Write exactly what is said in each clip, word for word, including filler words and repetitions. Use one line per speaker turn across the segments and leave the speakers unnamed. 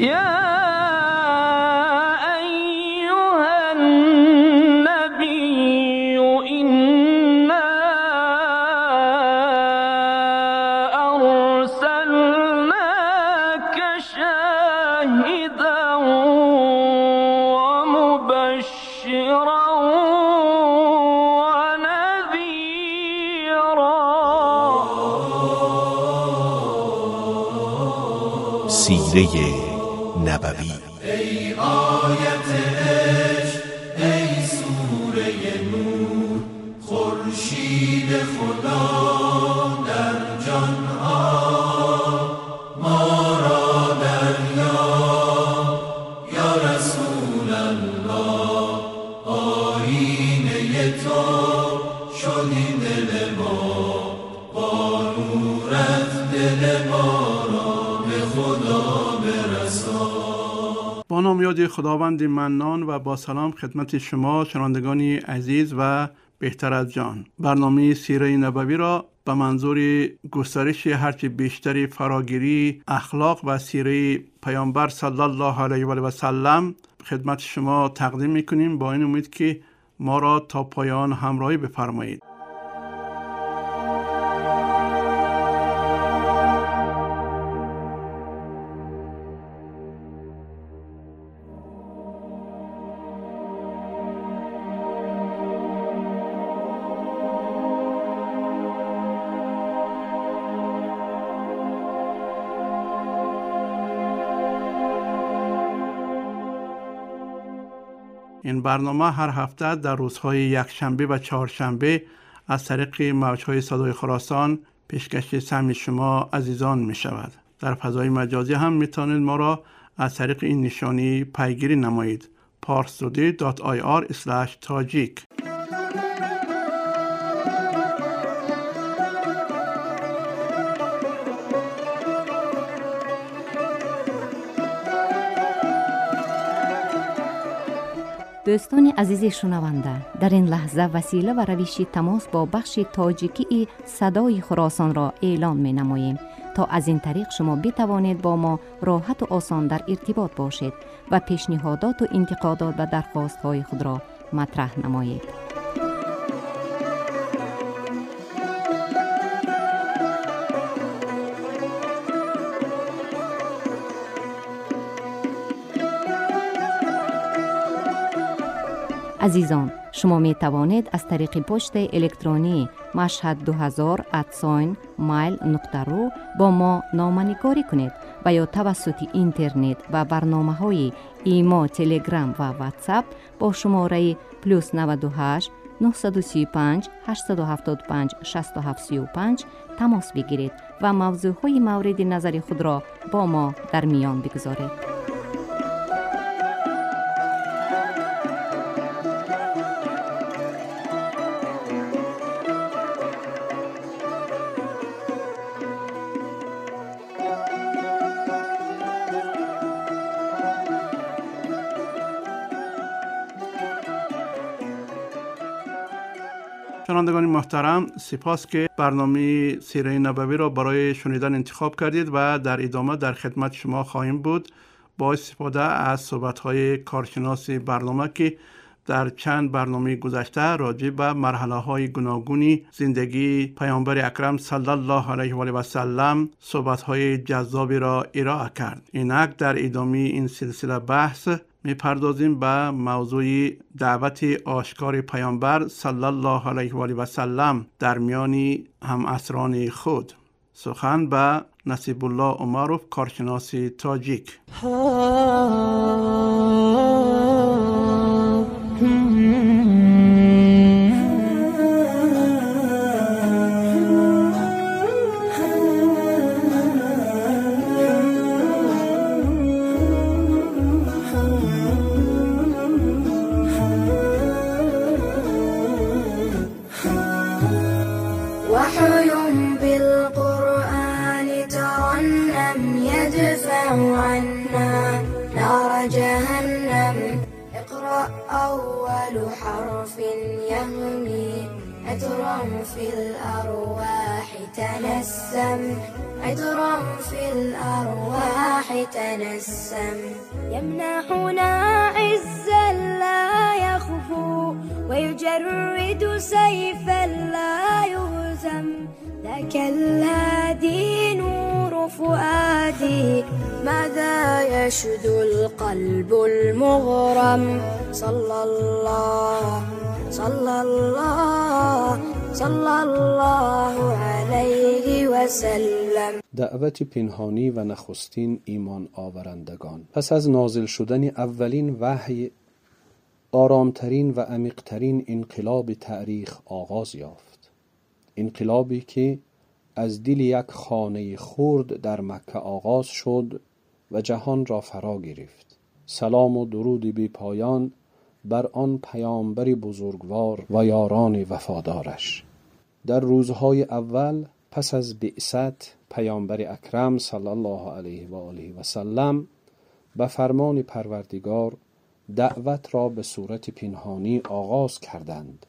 سیره نبوی.
ای آیت عشق، ای سوره نور، خورشید خدا در جان ها ما را دریاب. یا رسول الله، آیینه تو شدی دل ما، با نورت دل ما را به خدا برسان.
با نام یاد خداوند منان و با سلام خدمت شما شنوندگان عزیز و بهتر از جان. برنامه سیره نبوی را به منظور گسترش هرچه بیشتری فراگیری اخلاق و سیره پیامبر صلی الله علیه و سلم خدمت شما تقدیم میکنیم، با این امید که ما را تا پایان همراهی بفرمایید. این برنامه هر هفته در روزهای یکشنبه و چهارشنبه از طریق موجهای صدای خراسان پیشکش سهم شما عزیزان می شود. در فضای مجازی هم می توانید ما را از طریق این نشانی پیگیری نمایید: parstoday دات آی آر اسلش تاجیک.
دوستان عزیز شنونده، در این لحظه وسیله و روش تماس با بخش تاجیکی صدای خراسان را اعلام می نماییم تا از این طریق شما بتوانید با ما راحت و آسان در ارتباط باشید و پیشنهادات و انتقادات و درخواست های خود را مطرح نمایید. عزیزان، شما می توانید از طریق پست الکترونی مشهد دو هزار ات مایل نقطه رو با ما نامه‌نگاری کنید و یا توسط اینترنت و برنامه های ایما، تلگرام و واتساپ با شماره پلوس نود و هشت نهصد و سی و پنج هشتصد و هفتاد و پنج شصت و هفت سی و پنج تماس بگیرید و موضوع های مورد نظر خود را با ما در میان بگذارید.
شنوندگان محترم، سپاس که برنامه سیره نبوی را برای شنیدن انتخاب کردید و در ادامه در خدمت شما خواهیم بود با استفاده از صحبت‌های کارشناس برنامه که در چند برنامه گذشته راجع به مرحله‌های گوناگون زندگی پیامبر اکرم صلی الله علیه و آله و سلم صحبت‌های جذابی را ارائه کرد. اینک در ادامه این سلسله بحث می‌پردازیم به موضوع دعوت آشکار پیامبر صلی الله علیه و آله و سلم در میان همعصران خود. سخن به نصیب الله عمروف، کارشناس تاجیک.
عطرا في الأرواح تنسم، عطرا في الأرواح تنسم، يمنحنا عزا لا يخفو ويجرد سيفا لا يهزم، ذاك الهادي نور فؤادي ماذا يشدو القلب المغرم، صلى الله صلى الله صلى الله علیه و سلم.
دعوت پنهانی و نخستین ایمان آورندگان. پس از نازل شدن اولین وحی، آرامترین و عمیقترین انقلاب تاریخ آغاز یافت. انقلابی که از دل یک خانه خرد در مکه آغاز شد و جهان را فرا گرفت. سلام و درود بی پایان بر آن پیامبر بزرگوار و یاران وفادارش. در روزهای اول پس از بعثت پیامبر اکرم صلی الله علیه و آله و سلم به فرمان پروردگار دعوت را به صورت پنهانی آغاز کردند.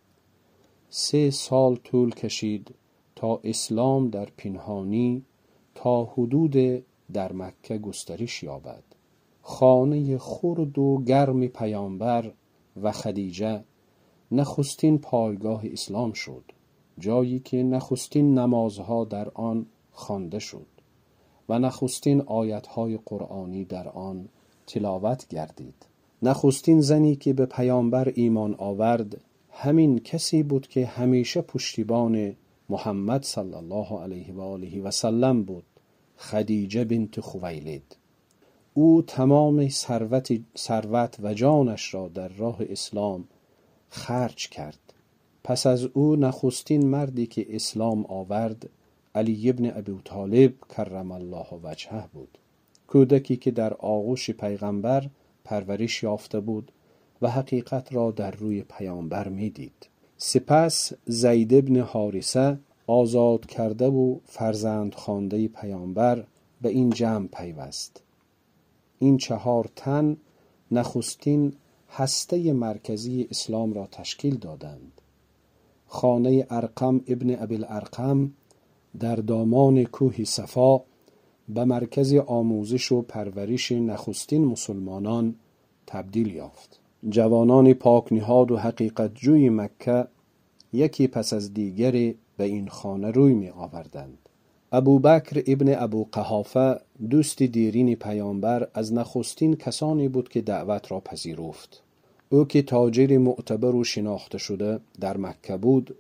سه سال طول کشید تا اسلام در پنهانی تا حدود در مکه گسترش یابد. خانه خرد و گرم پیامبر و خدیجه نخستین پایگاه اسلام شد، جایی که نخستین نمازها در آن خوانده شد و نخستین آیتهای قرآنی در آن تلاوت گردید. نخستین زنی که به پیامبر ایمان آورد همین کسی بود که همیشه پشتیبان محمد صلی الله علیه و آله و سلم بود، خدیجه بنت خویلد. او تمام ثروت ثروت و جانش را در راه اسلام خرج کرد. پس از او نخستین مردی که اسلام آورد علی ابن ابی طالب کرم الله وجهه بود، کودکی که در آغوش پیغمبر پرورش یافته بود و حقیقت را در روی پیامبر می دید. سپس زید ابن حارثه آزاد کرده و فرزند خوانده پیامبر به این جمع پیوست. این چهار تن نخستین هسته مرکزی اسلام را تشکیل دادند. خانه ارقم ابن ابی الارقم در دامان کوه صفا به مرکز آموزش و پرورش نخستین مسلمانان تبدیل یافت. جوانان پاک نهاد و حقیقت جوی مکه یکی پس از دیگری به این خانه روی می آوردند. ابوبکر ابن ابو قحافه دوست دیرین پیامبر از نخستین کسانی بود که دعوت را پذیرفت. او که تاجر معتبر و شناخته شده در مکه بود،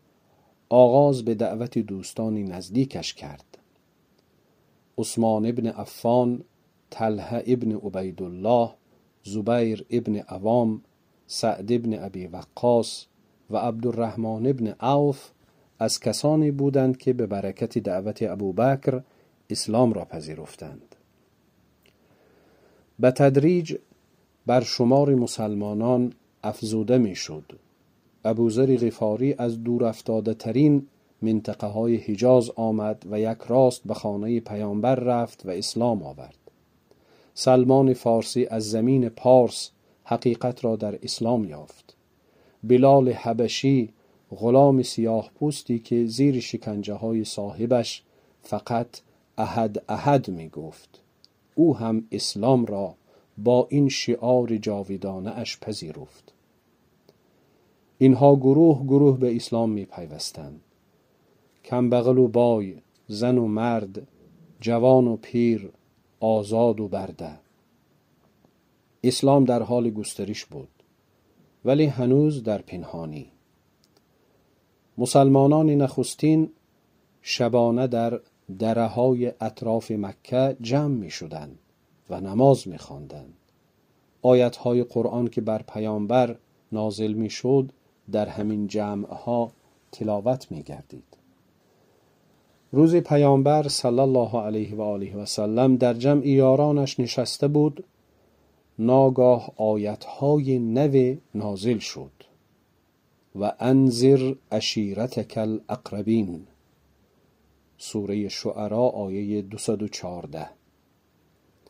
آغاز به دعوت دوستانی نزدیکش کرد. عثمان ابن عفان، طلحه ابن عبیدالله، زبیر ابن عوام، سعد ابن ابی وقاص و عبدالرحمن ابن عوف از کسانی بودند که به برکت دعوت ابوبکر اسلام را پذیرفتند. به تدریج بر شمار مسلمانان افزوده می شد. ابوذر غفاری از دور افتاده ترین منطقه های حجاز آمد و یک راست به خانه پیامبر رفت و اسلام آورد. سلمان فارسی از زمین پارس حقیقت را در اسلام یافت. بلال حبشی، غلام سیاه پوستی که زیر شکنجه های صاحبش فقط احد احد می گفت، او هم اسلام را با این شعار جاویدانه اش پذیرفت. اینها گروه گروه به اسلام می پیوستند. کمبغل و بای، زن و مرد، جوان و پیر، آزاد و برده. اسلام در حال گسترش بود، ولی هنوز در پنهانی. مسلمانان نخستین شبانه در دره‌های اطراف مکه جمع می شدند و نماز می خواندند. آیت‌های قرآن که بر پیامبر نازل می شد در همین جمع‌ها تلاوت می گردید. روز پیامبر صلی الله علیه و آله و سلم در جمع یارانش نشسته بود، ناگاه آیت‌های نو نازل شد. و انذر عشیرتک الاقربین، سوره شعراء آیه دویست و چهارده.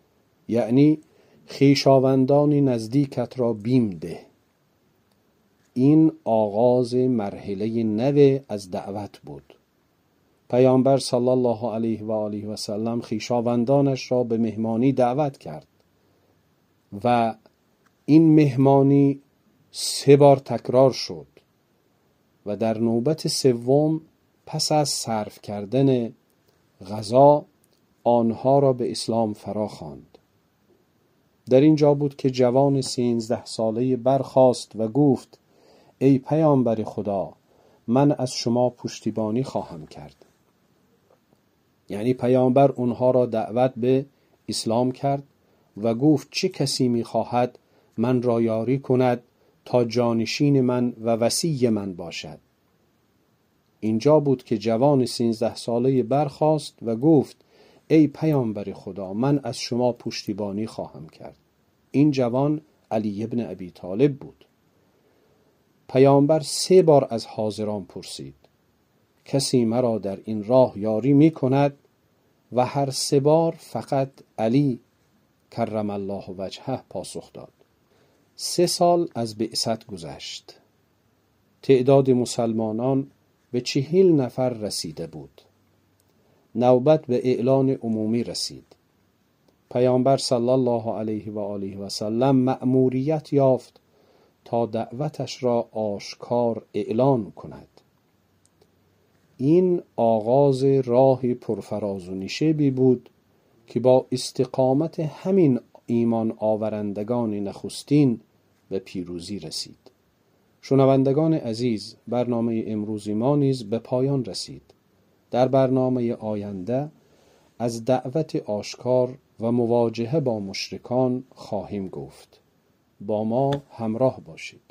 یعنی خویشاوندان نزدیکت را بیم ده. این آغاز مرحله نو از دعوت بود. پیامبر صلی الله علیه و آله و سلم خویشاوندانش را به مهمانی دعوت کرد و این مهمانی سه بار تکرار شد و در نوبت سوم پس از صرف کردن غذا آنها را به اسلام فراخواند. در اینجا بود که جوان سیزده ساله برخاست و گفت ای پیامبر خدا، من از شما پشتیبانی خواهم کرد. یعنی پیامبر اونها را دعوت به اسلام کرد و گفت چه کسی می خواهد من را یاری کند تا جانشین من و وصی من باشد. اینجا بود که جوان سیزده ساله برخاست و گفت ای پیامبر خدا، من از شما پشتیبانی خواهم کرد. این جوان علی ابن ابی طالب بود. پیامبر سه بار از حاضران پرسید کسی مرا در این راه یاری می کند؟ و هر سه بار فقط علی کرم الله وجهه پاسخ داد. سه سال از بعثت گذشت. تعداد مسلمانان به چهل نفر رسیده بود. نوبت به اعلان عمومی رسید. پیامبر صلی الله علیه و آله و سلم مأموریت یافت تا دعوتش را آشکار اعلان کند. این آغاز راه پرفراز و نشیبی بود که با استقامت همین ایمان آورندگان نخستین به پیروزی رسید. شنوندگان عزیز، برنامه امروزی ما نیز به پایان رسید. در برنامه آینده از دعوت آشکار و مواجهه با مشرکان خواهیم گفت. با ما همراه باشید.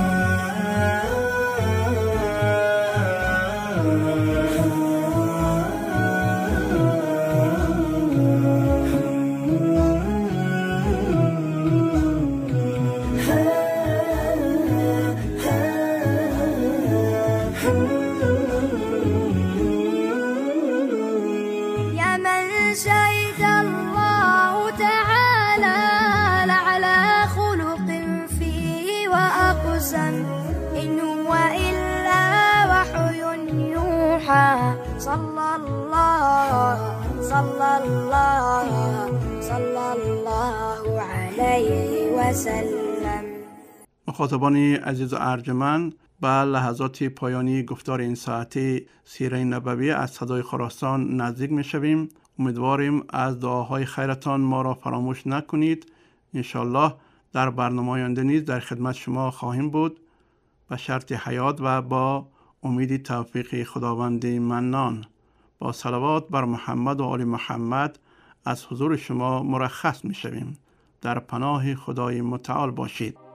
صلى الله صلى الله صلى الله عليه وسلم.
مخاطبان عزیز و ارجمند، به لحظات پایانی گفتار این ساعتی سیره نبوی از صدای خراسان نزدیک می شویم. امیدواریم از دعاهای خیرتان ما را فراموش نکنید. انشالله در برنامه آینده نیز در خدمت شما خواهیم بود، به شرط حیات و با امید توفیق خداوند منان. با صلوات بر محمد و آل محمد از حضور شما مرخص می شویم. در پناه خدای متعال باشید.